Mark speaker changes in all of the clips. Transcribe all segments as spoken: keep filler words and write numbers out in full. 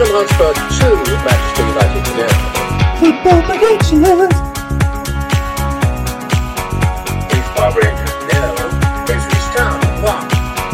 Speaker 1: Tottenham Hotspur two, Manchester United nil.
Speaker 2: Football predictions.
Speaker 1: East Barber Rangers nil. Ipswich Town one.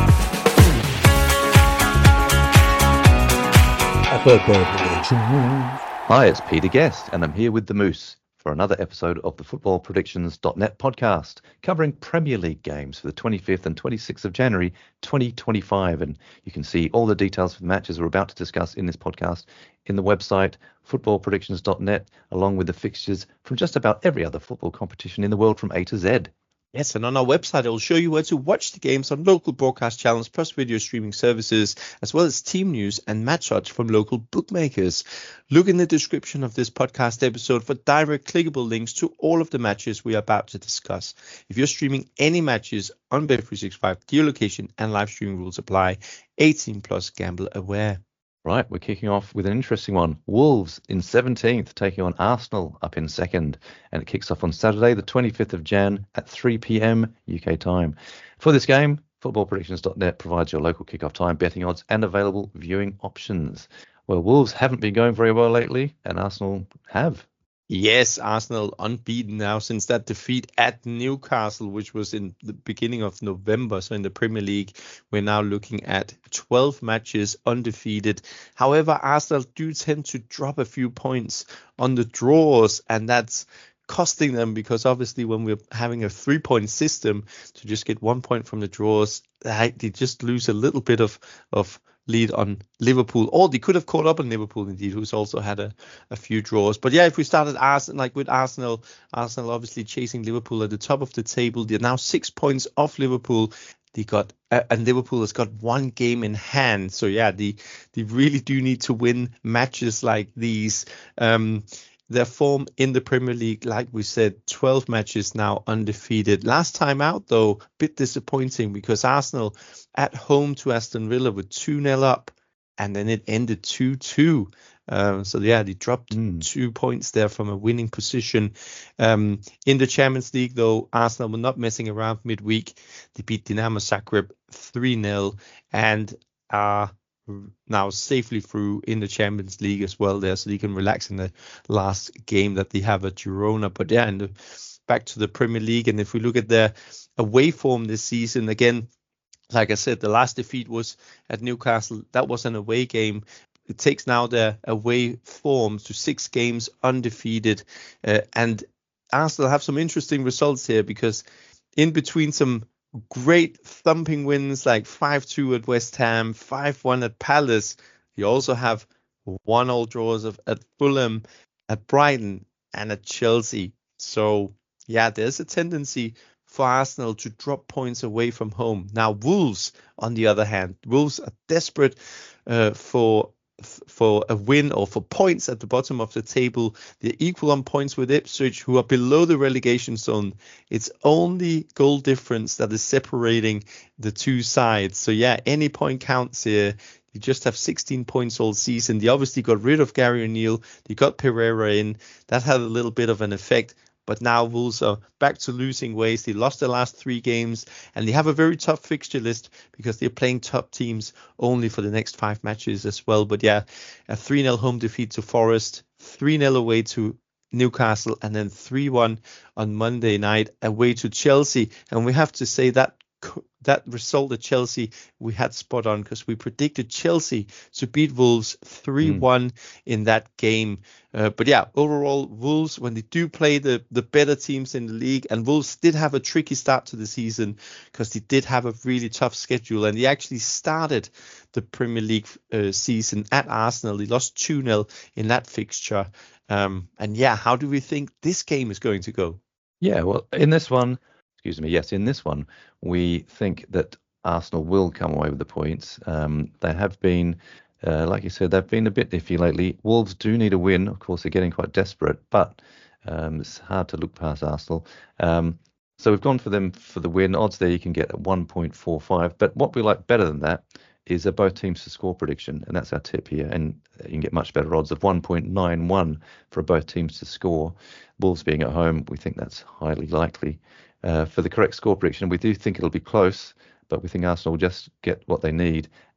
Speaker 2: Football predictions.
Speaker 3: Hi, it's Peter Guest, and I'm here with the Moose for another episode of the football predictions dot net podcast, covering Premier League games for the twenty-fifth and twenty-sixth of January twenty twenty-five. And you can see all the details for the matches we're about to discuss in this podcast in the website football predictions dot net, along with the fixtures from just about every other football competition in the world from A to Z.
Speaker 4: Yes, and on our website, it will show you where to watch the games on local broadcast channels plus video streaming services, as well as team news and match odds from local bookmakers. Look in the description of this podcast episode for direct clickable links to all of the matches we are about to discuss. If you're streaming any matches on Bet three sixty-five, geolocation and live streaming rules apply. eighteen plus, gamble aware.
Speaker 3: Right, we're kicking off with an interesting one. Wolves in seventeenth taking on Arsenal up in second. And it kicks off on Saturday, the twenty-fifth of January at three p.m. U K time. For this game, football predictions dot net provides your local kickoff time, betting odds and available viewing options. Well, Wolves haven't been going very well lately, and Arsenal have.
Speaker 4: Yes, Arsenal unbeaten now since that defeat at Newcastle, which was in the beginning of November. So in the Premier League, we're now looking at twelve matches undefeated. However, Arsenal do tend to drop a few points on the draws, and that's costing them because obviously when we're having a three-point system, to just get one point from the draws, they just lose a little bit of of lead on Liverpool, or they could have caught up on Liverpool indeed, who's also had a, a few draws. But yeah, if we started Arsenal, like with Arsenal, Arsenal obviously chasing Liverpool at the top of the table. They're now six points off Liverpool. They got uh, and Liverpool has got one game in hand. So yeah, they they really do need to win matches like these. Um, Their form in the Premier League, like we said, twelve matches now undefeated. Last time out, though, a bit disappointing because Arsenal at home to Aston Villa were two nil up, and then it ended two two. Um, so, yeah, they dropped mm. two points there from a winning position. Um, in the Champions League, though, Arsenal were not messing around midweek. They beat Dinamo Zagreb three nil and are now safely through in the Champions League as well there, so they can relax in the last game that they have at Girona. But yeah, and the, back to the Premier League, and if we look at their away form this season, again, like I said, the last defeat was at Newcastle. That was an away game. It takes now their away form to six games undefeated, uh, and Arsenal have some interesting results here because in between some great thumping wins like five two at West Ham, five one at Palace, you also have one all draws of at Fulham, at Brighton and at Chelsea. So yeah, there's a tendency for Arsenal to drop points away from home. Now Wolves, on the other hand, Wolves are desperate uh, for for a win or for points at the bottom of the table. They're equal on points with Ipswich, who are below the relegation zone. It's only goal difference that is separating the two sides. So yeah, any point counts here. They just have sixteen points all season. They obviously got rid of Gary O'Neill. They got Pereira in. That had a little bit of an effect. But now Wolves are back to losing ways. They lost their last three games, and they have a very tough fixture list because they're playing top teams only for the next five matches as well. But yeah, a three nil home defeat to Forest, three nil away to Newcastle, and then three one on Monday night away to Chelsea. And we have to say that that result at Chelsea we had spot on because we predicted Chelsea to beat Wolves three one mm. in that game. Uh, but yeah, overall, Wolves, when they do play the, the better teams in the league, and Wolves did have a tricky start to the season because they did have a really tough schedule, and they actually started the Premier League uh, season at Arsenal. They lost two nil in that fixture. Um, and yeah, how do we think this game is going to go?
Speaker 3: Yeah, well, in this one, excuse me, yes, in this one, we think that Arsenal will come away with the points. Um, they have been, uh, like you said, they've been a bit iffy lately. Wolves do need a win. Of course, they're getting quite desperate, but um, it's hard to look past Arsenal. Um, so we've gone for them for the win. Odds there you can get at one point four five. But what we like better than that is uh, both teams to score prediction, and that's our tip here. And you can get much better odds of one point nine one for both teams to score. Wolves being at home, we think that's highly likely. Uh, for the correct score prediction, we do think it'll be close, but we think Arsenal will just get what they need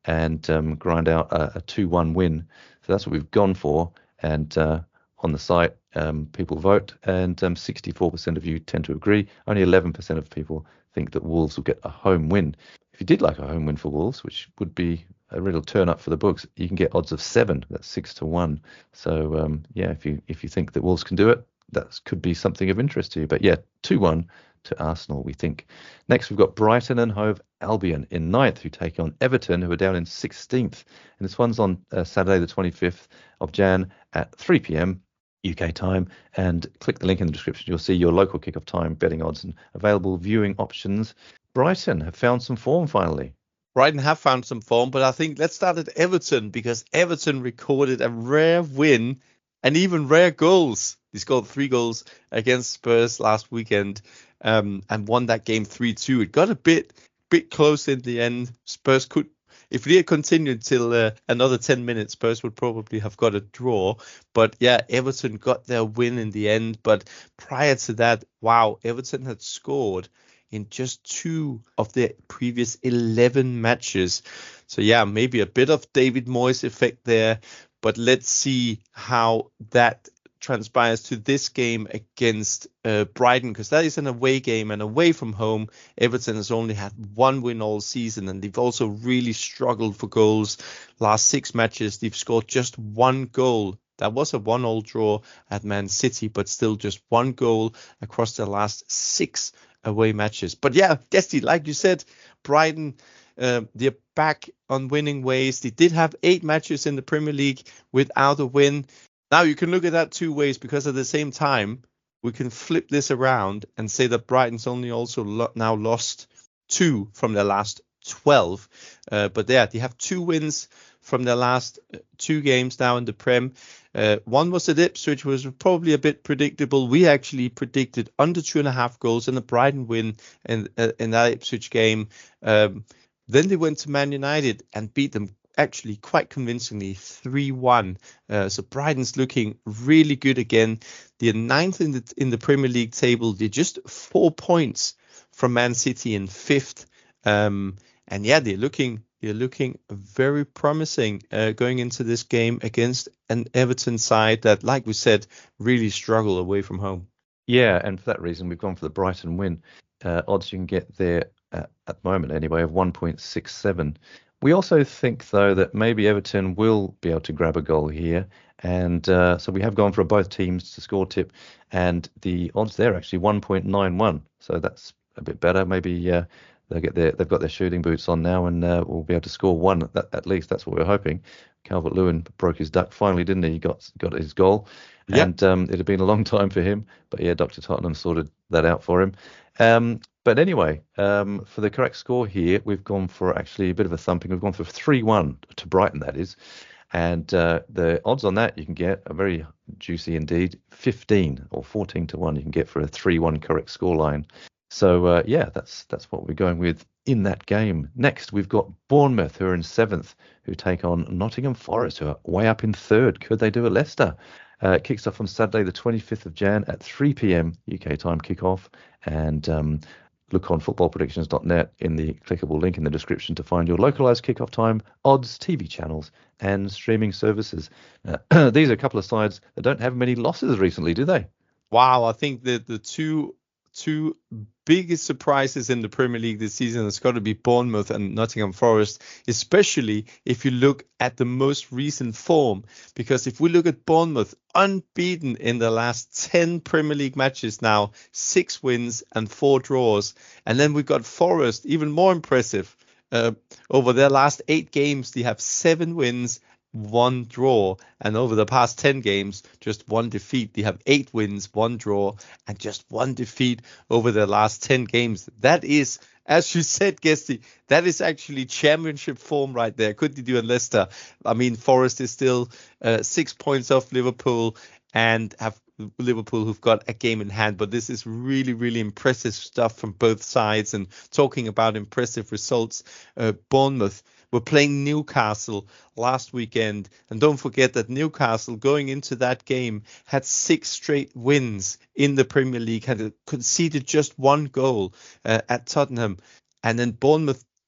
Speaker 3: and um, grind out a, a two one win. So that's what we've gone for. And uh, on the site, um, people vote, and um, sixty-four percent of you tend to agree. Only eleven percent of people think that Wolves will get a home win. If you did like a home win for Wolves, which would be a real turn up for the books, you can get odds of seven. That's six to one. So um, yeah, if you if you think that Wolves can do it, that could be something of interest to you. But yeah, two one to Arsenal, we think. Next, we've got Brighton and Hove Albion in ninth, who take on Everton, who are down in sixteenth. And this one's on uh, Saturday, the twenty-fifth of Jan at three p.m. U K time. And click the link in the description. You'll see your local kickoff time, betting odds, and available viewing options. Brighton have found some form finally.
Speaker 4: Brighton have found some form, but I think let's start at Everton, because Everton recorded a rare win and even rare goals. They scored three goals against Spurs last weekend um, and won that game three two. It got a bit bit close in the end. Spurs could, if they had continued till uh, another ten minutes, Spurs would probably have got a draw. But yeah, Everton got their win in the end. But prior to that, wow, Everton had scored in just two of their previous eleven matches. So yeah, maybe a bit of David Moyes effect there, but let's see how that transpires to this game against uh, Brighton, because that is an away game, and away from home, Everton has only had one win all season, and they've also really struggled for goals. Last six matches, they've scored just one goal. That was a one-all draw at Man City, but still just one goal across the last six away matches. But yeah, Guesty, like you said, Brighton, uh, they're back on winning ways. They did have eight matches in the Premier League without a win. Now you can look at that two ways, because at the same time, we can flip this around and say that Brighton's only also lo- now lost two from their last twelve. Uh, but yeah, they have two wins from their last two games now in the Prem. Uh, one was at Ipswich, which was probably a bit predictable. We actually predicted under two and a half goals and a Brighton win in, uh, in that Ipswich game. Um, then they went to Man United and beat them actually quite convincingly, three one. Uh, so Brighton's looking really good again. They're ninth in the in the Premier League table. They're just four points from Man City in fifth. Um, and yeah, they're looking they're looking very promising uh, going into this game against an Everton side that, like we said, really struggle away from home.
Speaker 3: Yeah, and for that reason, we've gone for the Brighton win. Uh, odds you can get there uh, at the moment anyway of one point six seven. We also think, though, that maybe Everton will be able to grab a goal here. And uh, so we have gone for both teams to score tip. And the odds there are actually one point nine one. So that's a bit better. Maybe uh, they'll get their, they've got their shooting boots on now, and uh, we'll be able to score one. At, at least that's what we're hoping. Calvert-Lewin broke his duck finally, didn't he? He got, got his goal. Yep. And um, it had been a long time for him. But yeah, Doctor Tottenham sorted that out for him. Um, But anyway, um, for the correct score here, we've gone for actually a bit of a thumping. We've gone for three one to Brighton, that is. And uh, the odds on that you can get are very juicy indeed. fifteen or fourteen to one you can get for a three one correct scoreline. So, uh, yeah, that's that's what we're going with in that game. Next, we've got Bournemouth, who are in seventh, who take on Nottingham Forest, who are way up in third. Could they do it, Leicester? Uh, it kicks off on Saturday, the twenty-fifth of Jan at three p.m. U K time kickoff. And um, look on football predictions dot net in the clickable link in the description to find your localized kickoff time, odds, T V channels, and streaming services. Uh, these are a couple of sides that don't have many losses recently, do they?
Speaker 4: Wow, I think that the two two biggest surprises in the Premier League this season has got to be Bournemouth and Nottingham Forest, especially if you look at the most recent form. Because if we look at Bournemouth, unbeaten in the last ten Premier League matches now, six wins and four draws. And then we've got Forest, even more impressive. Uh, over their last eight games, they have seven wins, one draw, and over the past ten games, just one defeat. They have eight wins, one draw, and just one defeat over the last ten games. That is, as you said, Guesty, that is actually championship form right there. Could they do in Leicester? I mean, Forest is still uh, six points off Liverpool and have Liverpool who've got a game in hand, but this is really, really impressive stuff from both sides. And talking about impressive results, uh, Bournemouth were playing Newcastle last weekend, and don't forget that Newcastle going into that game had six straight wins in the Premier League, had conceded just one goal uh, at Tottenham, and then Bournemouth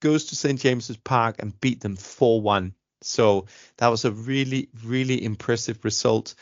Speaker 4: goes to Saint James's Park and beat them four one. So that was a really, really impressive result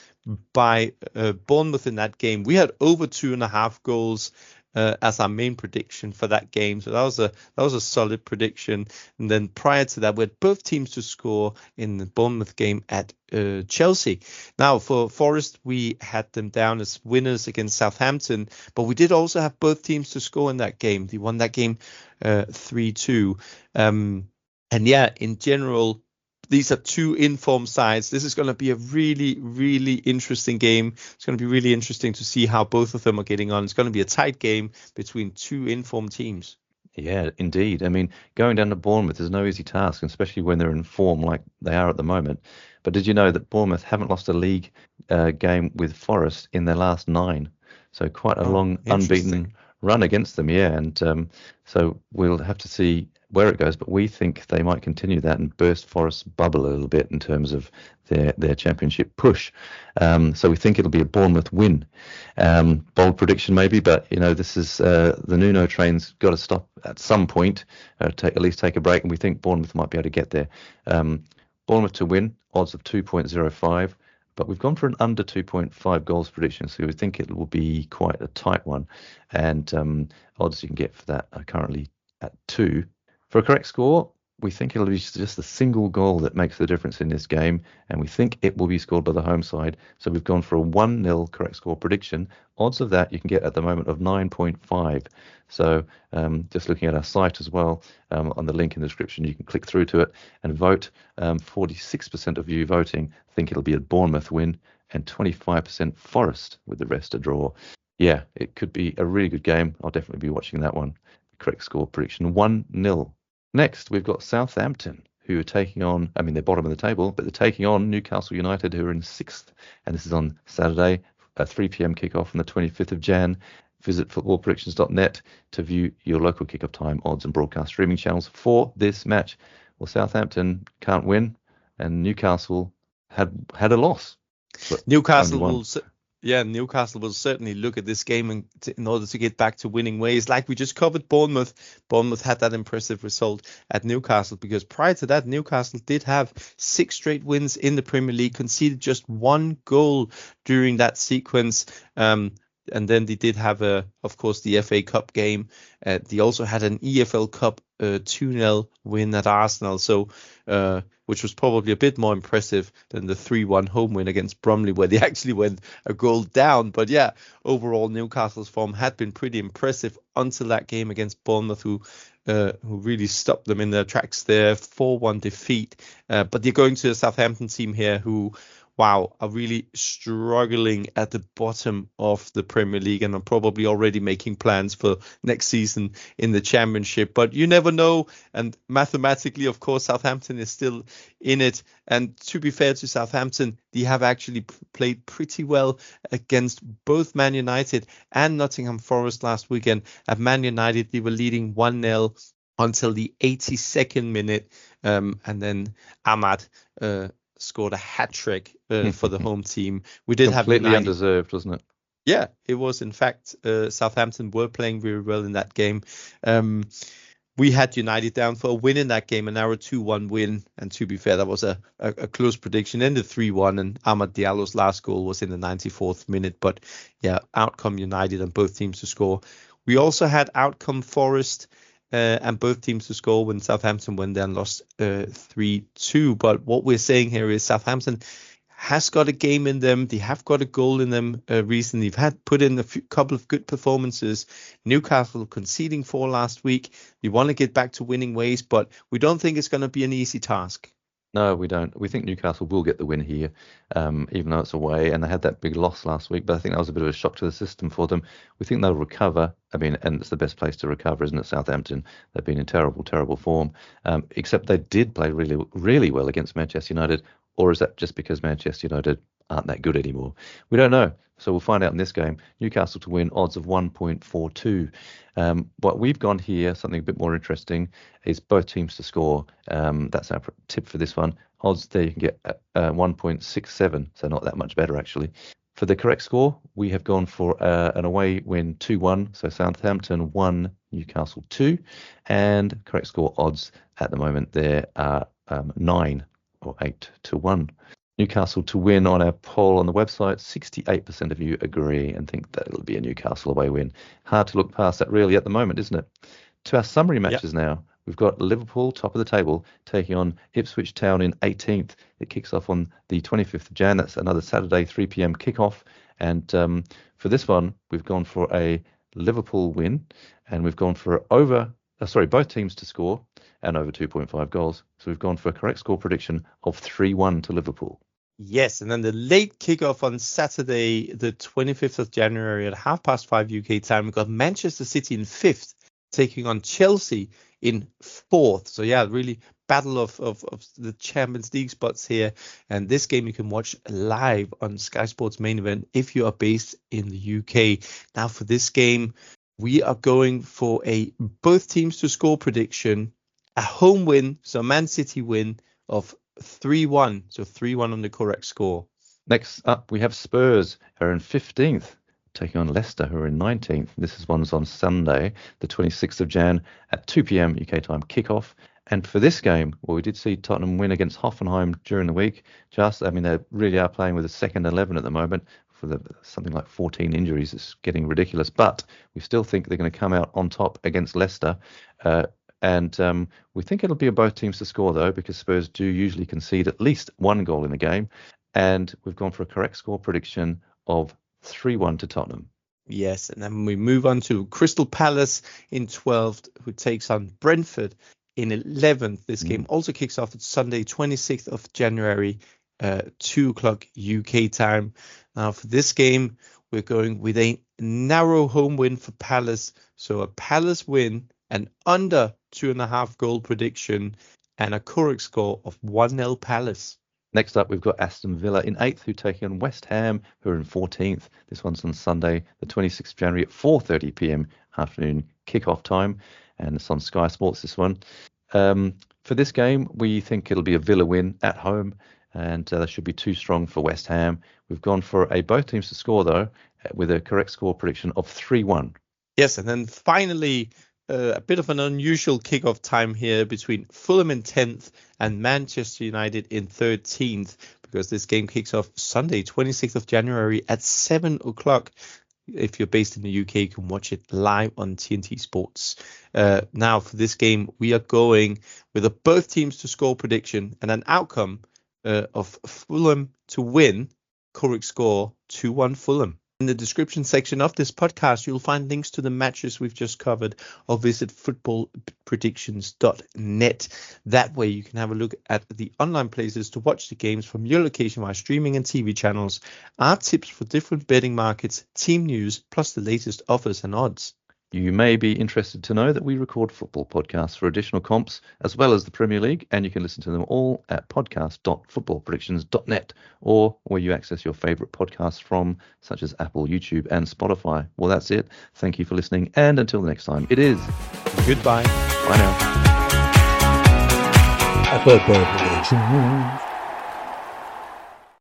Speaker 4: by uh, Bournemouth in that game. We had over two and a half goals uh, as our main prediction for that game. So that was a that was a solid prediction. And then prior to that, we had both teams to score in the Bournemouth game at uh, Chelsea. Now for Forest, we had them down as winners against Southampton, but we did also have both teams to score in that game. They won that game uh, three two. Um, and yeah, in general, these are two informed sides. This is going to be a really, really interesting game. It's going to be really interesting to see how both of them are getting on. It's going to be a tight game between two informed teams.
Speaker 3: Yeah, indeed. I mean, going down to Bournemouth is no easy task, especially when they're in form like they are at the moment. But did you know that Bournemouth haven't lost a league uh, game with Forest in their last nine? So quite a
Speaker 4: Oh,
Speaker 3: long unbeaten run against them, yeah. And um, so we'll have to see where it goes, but we think they might continue that and burst Forest's bubble a little bit in terms of their their championship push. Um, so we think it'll be a Bournemouth win. Um, bold prediction maybe, but you know this is uh, the Nuno train's got to stop at some point, uh, take, at least take a break, and we think Bournemouth might be able to get there. Um, Bournemouth to win, odds of two point oh five. But we've gone for an under two point five goals prediction, so we think it will be quite a tight one. And um, odds you can get for that are currently at two. For a correct score, we think it'll be just a single goal that makes the difference in this game, and we think it will be scored by the home side. So we've gone for a one nil correct score prediction. Odds of that you can get at the moment of nine point five. So um, just looking at our site as well, um, on the link in the description, you can click through to it and vote. Um, forty-six percent of you voting think it'll be a Bournemouth win, and twenty-five percent Forest, with the rest a draw. Yeah, it could be a really good game. I'll definitely be watching that one. Correct score prediction, one nil. Next, we've got Southampton, who are taking on, I mean, they're bottom of the table, but they're taking on Newcastle United, who are in sixth. And this is on Saturday, a three p.m. kickoff on the twenty-fifth of January. Visit football predictions dot net to view your local kickoff time, odds, and broadcast streaming channels for this match. Well, Southampton can't win, and Newcastle had had a loss.
Speaker 4: Newcastle will, yeah, Newcastle will certainly look at this game in, to, in order to get back to winning ways. Like we just covered Bournemouth. Bournemouth had that impressive result at Newcastle, because prior to that, Newcastle did have six straight wins in the Premier League, conceded just one goal during that sequence. Um, and then they did have, a, of course, the F A Cup game. Uh, they also had an E F L Cup uh, two nil win at Arsenal, so uh, which was probably a bit more impressive than the three one home win against Bromley, where they actually went a goal down. But yeah, overall, Newcastle's form had been pretty impressive until that game against Bournemouth, who uh, who really stopped them in their tracks there. four one defeat. Uh, but they're going to a Southampton team here who, wow, are really struggling at the bottom of the Premier League and are probably already making plans for next season in the Championship. But you never know. And mathematically, of course, Southampton is still in it. And to be fair to Southampton, they have actually p- played pretty well against both Man United and Nottingham Forest last weekend. At Man United, they were leading one nil until the eighty-second minute. Um, and then Ahmad uh, scored a hat trick uh, for the home team. We did have
Speaker 3: completely undeserved, wasn't it?
Speaker 4: Yeah, it was. In fact, uh, Southampton were playing very well in that game. Um, we had United down for a win in that game, a narrow two one win. And to be fair, that was a, a, a close prediction. Ended three one, and Amad Diallo's last goal was in the ninety-fourth minute. But yeah, outcome United and both teams to score. We also had outcome Forest Uh, and both teams to score when Southampton went there and lost uh, three two. But what we're saying here is Southampton has got a game in them. They have got a goal in them uh, recently. They've had put in a few, couple of good performances. Newcastle conceding four last week. They want to get back to winning ways, but we don't think it's going to be an easy task.
Speaker 3: No, we don't. We think Newcastle will get the win here, um, even though it's away. And they had that big loss last week, but I think that was a bit of a shock to the system for them. We think they'll recover. I mean, and it's the best place to recover, isn't it? Southampton, they've been in terrible, terrible form. Um, except they did play really, really well against Manchester United. Or is that just because Manchester United aren't that good anymore? We don't know. So we'll find out in this game. Newcastle to win, odds of one point four two. Um, what we've gone here, something a bit more interesting, is both teams to score. Um, that's our tip for this one. Odds there you can get uh, one point six seven, so not that much better actually. For the correct score, we have gone for uh, an away win two one. So Southampton one, Newcastle two. And correct score odds at the moment there are um, nine or eight to one. Newcastle to win on our poll on the website. sixty-eight percent of you agree and think that it'll be a Newcastle away win. Hard to look past that really at the moment, isn't it? To our summary matches yep. now. We've got Liverpool, top of the table, taking on Ipswich Town in eighteenth. It kicks off on the twenty-fifth of January. That's another Saturday, three p.m. kickoff. And um, for this one, we've gone for a Liverpool win, and we've gone for over, uh, sorry, both teams to score and over two point five goals. So we've gone for a correct score prediction of three one to Liverpool.
Speaker 4: Yes, and then the late kickoff on Saturday, the twenty-fifth of January at half past five U K time. We've got Manchester City in fifth, taking on Chelsea in fourth. So yeah, really battle of, of, of the Champions League spots here. And this game you can watch live on Sky Sports Main Event if you are based in the U K. Now for this game, we are going for a both teams to score prediction, a home win, so Man City win of three one. So three one on the correct score.
Speaker 3: Next up, we have Spurs, who are in fifteenth. Taking on Leicester, who are in nineteenth. This is one's on Sunday, the twenty-sixth of January at two p.m. U K time kickoff. And for this game, well, we did see Tottenham win against Hoffenheim during the week. Just, I mean, they really are playing with a second eleven at the moment. For the something like fourteen injuries, it's getting ridiculous. But we still think they're going to come out on top against Leicester. Uh, and um, we think it'll be a both teams to score, though, because Spurs do usually concede at least one goal in the game. And we've gone for a correct score prediction of three one to Tottenham.
Speaker 4: Yes, and then we move on to Crystal Palace in twelfth, who takes on Brentford in eleventh. This mm. game also kicks off at Sunday, twenty-sixth of January, uh, two o'clock U K time. Now for this game, we're going with a narrow home win for Palace. So a Palace win, an under two and a half goal prediction, and a correct score of one nil Palace.
Speaker 3: Next up, we've got Aston Villa in eighth, who take on West Ham, who are in fourteenth. This one's on Sunday, the twenty-sixth of January at four thirty p.m. afternoon kickoff time. And it's on Sky Sports, this one. Um, for this game, we think it'll be a Villa win at home, and uh, that should be too strong for West Ham. We've gone for a both teams to score, though, with a correct score prediction of three one.
Speaker 4: Yes, and then finally, Uh, a bit of an unusual kickoff time here between Fulham in tenth and Manchester United in thirteenth, because this game kicks off Sunday, twenty-sixth of January at seven o'clock. If you're based in the U K, you can watch it live on T N T Sports. Uh, now for this game, we are going with a both teams to score prediction and an outcome uh, of Fulham to win, correct score two one Fulham. In the description section of this podcast, you'll find links to the matches we've just covered, or visit football predictions dot net. That way you can have a look at the online places to watch the games from your location via streaming and T V channels, our tips for different betting markets, team news, plus the latest offers and odds.
Speaker 3: You may be interested to know that we record football podcasts for additional comps as well as the Premier League, and you can listen to them all at podcast dot football predictions dot net, or where you access your favourite podcasts from, such as Apple, YouTube and Spotify. Well, that's it. Thank you for listening, and until the next time, it is
Speaker 4: goodbye.
Speaker 3: Bye now.
Speaker 2: Football predictions.